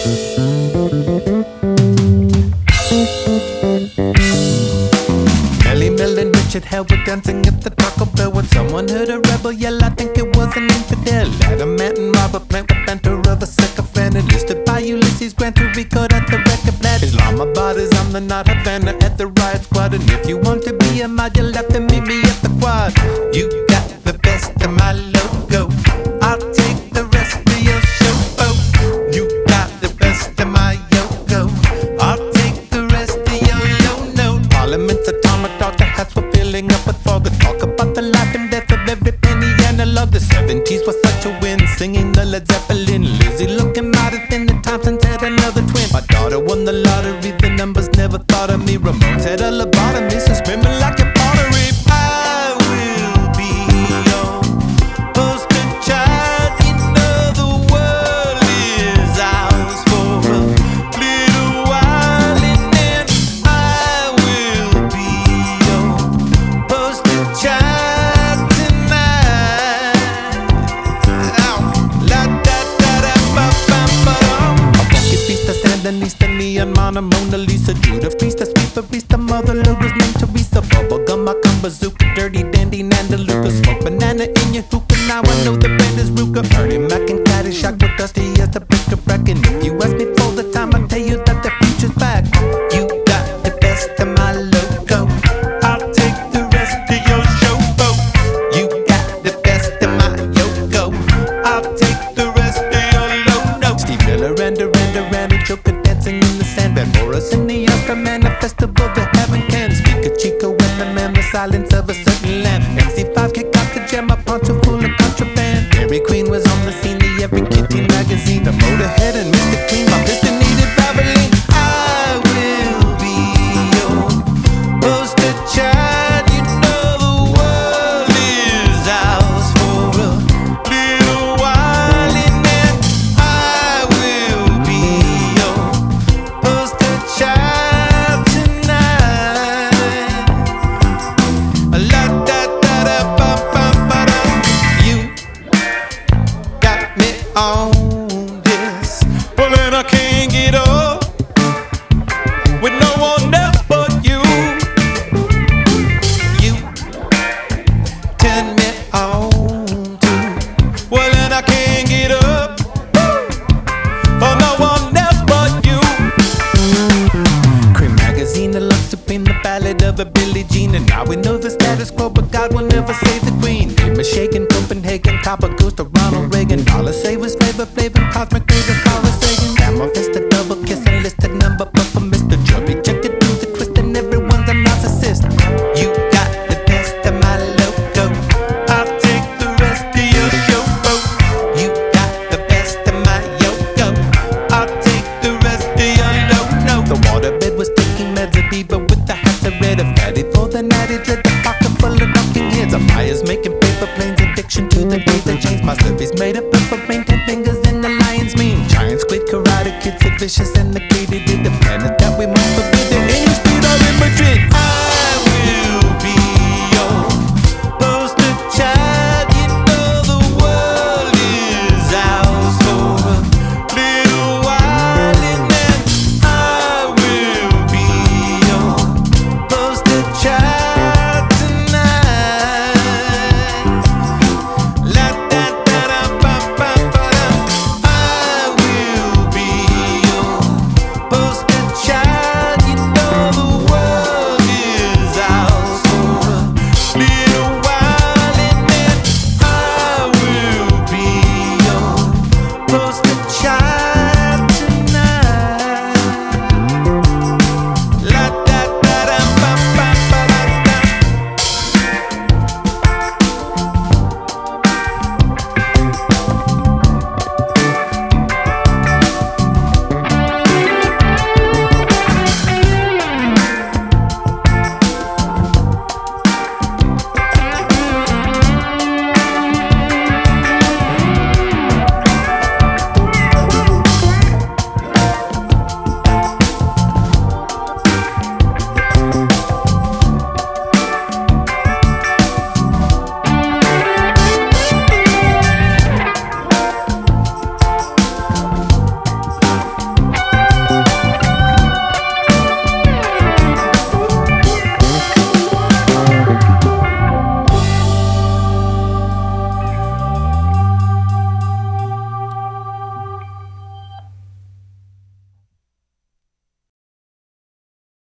Melly Mel and Richard Hell were dancing at the Taco Bell when someone heard a rebel yell. I think it was an infidel. Adam Matt and Robert Plant with banter of a sycophant, enlisted by Ulysses Grant to record at the record plant. Islamabad is on the Not Havana at the riot squad, and if you want to be a mod, you'll have to meet me at the quad. You got the best of my logo, I'll take the rest of your show. Oh, you got the best of my yogo, I'll take the rest of your yo-no. Parliament's atomic dog, the hats were filling up with fog. Talk about the life and death of every penny analog. The 70s was such a win, singing the Led Zeppelin. Lizzie looking modest in the Thompsons had another twin. My daughter won the lottery, the numbers never thought of me. Ramones had a lobotomy, so screaming like a pottery. I will be your poster child. You know the world is ours for a little while, and then I will be your poster child tonight. La da da da ba ba ba. A funky feast, a Sandinista, neon Mona, Mona Lisa, Judah Priest, a sweet barista, Mother Lourdes, Teresa, bubblegum, Macum, bazooka, dirty dandy, Nanda, Luca, smoke banana in your hookah. Now I know the band is Ruka, Ernie Mac and Caddyshack with Dusty as the break of bracket. If you ask me for the time, I'll tell you that the future's back. You got the best of my logo, I'll take the rest of your show. Oh, you got the best of my yogo, I'll take the rest of your low. Steve Miller and Randy Joker dancing in the sand. Van Morris in the Oscar Man, a festival that heaven can. Speaker Chico and the man, the silence of a certain lamb. MC5 kick out the jam, a poncho full of contraband. Dairy Queen was on the scene, the Every Kitty magazine, the Motorhead and Mr. Clean. My piston needed Valvoline. I will be your poster child. You know the world is ours for a little while, and then I will be your poster child tonight. La da da da ba ba ba da. You got me on this, well then I can't get up with no one else but you. You turn me on too, well then I can't get up for no one else but you. Cream magazine, the Love Supreme, the ballad of a Billie Jean. And now we know the status quo, but God will never save the queen. Amos shaking, Copenhagen, Copper Goose to Ronald Reagan. Dollar Savers, Flavor Flav, Cosmic Raven, Carl Sagan. Gamma Vista, double kiss, enlisted number, but for Mr. Chubby, check it through the twist, and everyone's a narcissist. You got the best of my logo, I'll take the rest of your show. Oh, you got the best of my yogo, I'll take the rest of your low. The waterbed was taking meds, a diva with the hats of red, a fatty for the natty dread, the pocket full of knocking heads. A Maya's making paper planes, addiction to the days that change. My slurpees made up of paint, 10 fingers in the lion's mane. Giant squid, karate kids, so vicious and the greedy did the planet that we must forbid. The English beat out in Madrid.